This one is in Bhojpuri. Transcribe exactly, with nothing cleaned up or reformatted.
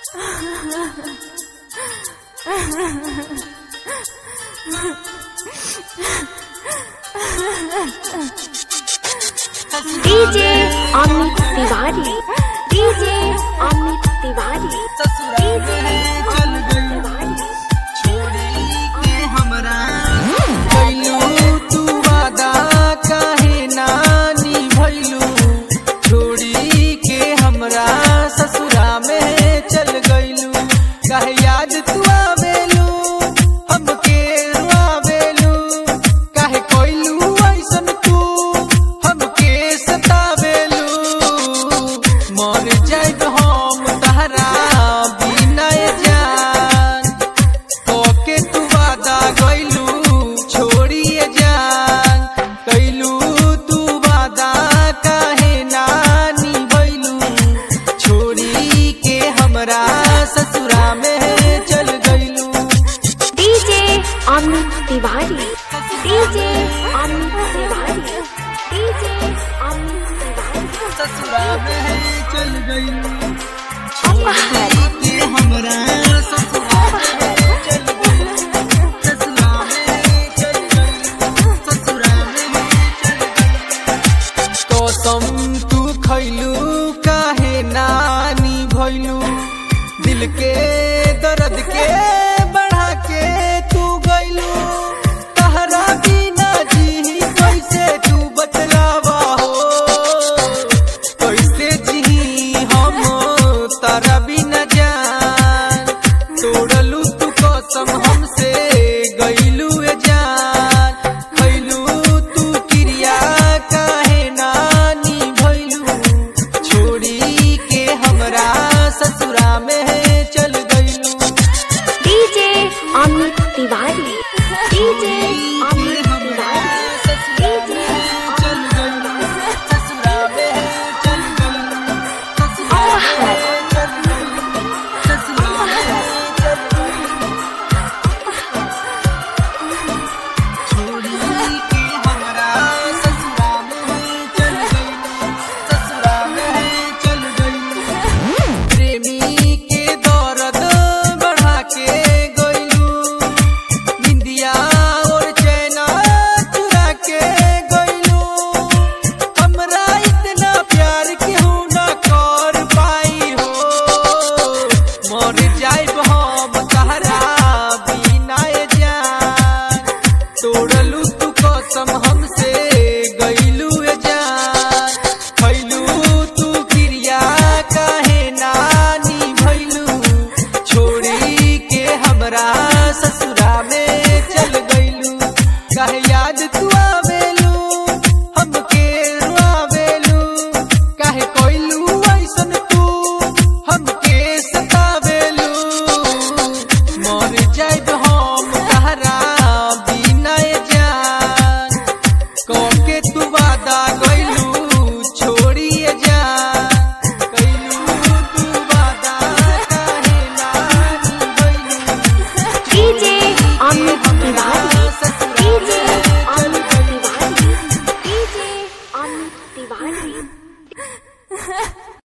डीजे अमित तिवारी, डीजे अमित तिवारी, ससुराल में चल गई छोड़ी के हमरा गइलू तू वादा काहे नानी भइलू छोड़ी के हमरा ससुरा में चल गइलू काहे याद तू आवेलू हमके रुआवेलू काहे कोइलू ऐसन तू हमके सतावेलू मर जाइब हम तहरा बिना जान कोके तू वादा गइलू छोड़िए जान कइलू तू वादा काहे नानी भइलू छोड़ी के हमरा ससुरा में चल गइलू DJ Amit Tiwari, DJ Amit Tiwari, DJ Amit Tiwari, ससुरा में चल गइलू छोड़ी के हमरा ससुरा में चल गइलू ससुरा में चल गइलू ससुरा में चल गइलू कसम तू खइलू काहे नानी भइलू दिल के दर्द के